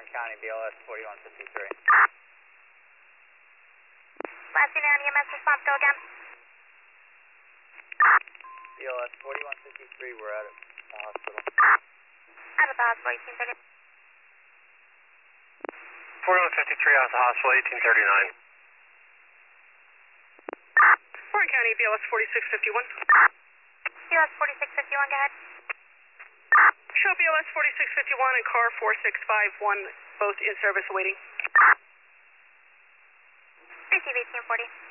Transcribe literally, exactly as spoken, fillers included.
Warren County, B L S forty-one fifty-three. Last unit on E M S response, go again. B L S forty-one fifty-three, we're out of the hospital. Out of the hospital, eighteen thirty. forty-one fifty-three, out of the hospital, eighteen thirty-nine. Warren County, B L S forty-six fifty-one. B L S forty-six fifty-one, go ahead. Show B L S forty-six fifty-one and car four six five one, both in service awaiting. Receive eighteen forty.